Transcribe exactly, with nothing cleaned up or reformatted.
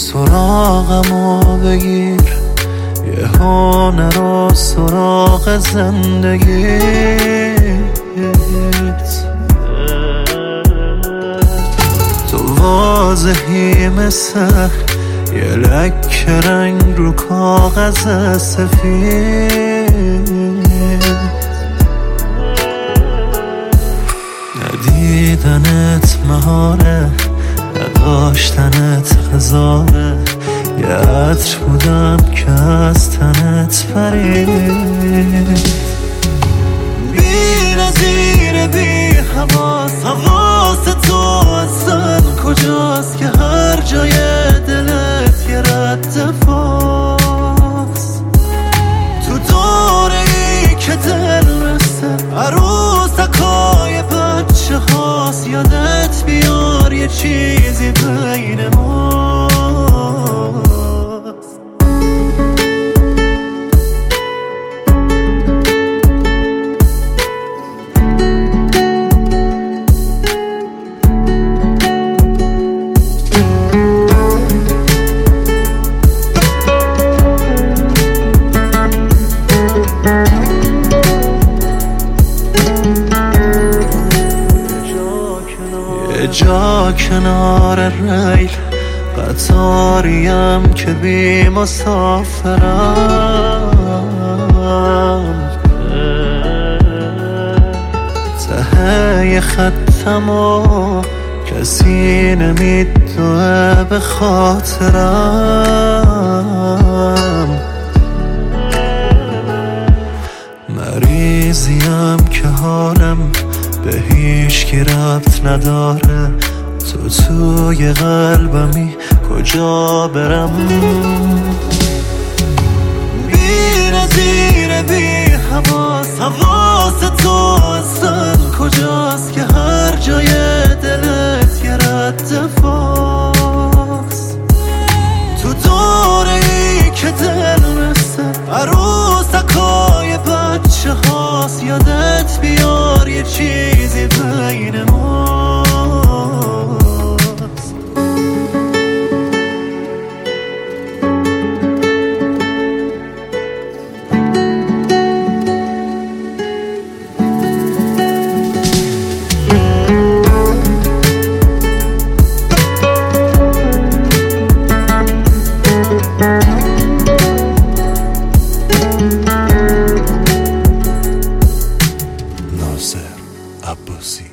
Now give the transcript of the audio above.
سراغمو بگیر، یه هنر و سراغ زندگیت. تو واضحی مثل یه لکه رنگ رو کاغذ سفید. ندیدنت مهاره، نداشتنت هزاره، یه عطر بودم که از تنت پرید. بی نظیر بی حواس، حواس تو اصلا کجاست که هر جای دلت یه رد فاست. تو دوره ای که دل مثل عروسکای بچه هاست، یادت بیار یه چیزی بین ماست. یه جا کنار ریل قطاریم که بی مسافرم، ته خطم و کسی نمیدوه به خاطرم. مریضیم که حالم به هیچ کی ربط نداره، تو توی قلبمی کجا برم؟ بی نظیر بی حواس، حواس تو اصلا کجاست که هر جای دلت یه رد فاست. تو دوره ای که دل مثل عروسکای بچه هاست، یادت بیار یه چیزی بین ماست. ناصر عباسی.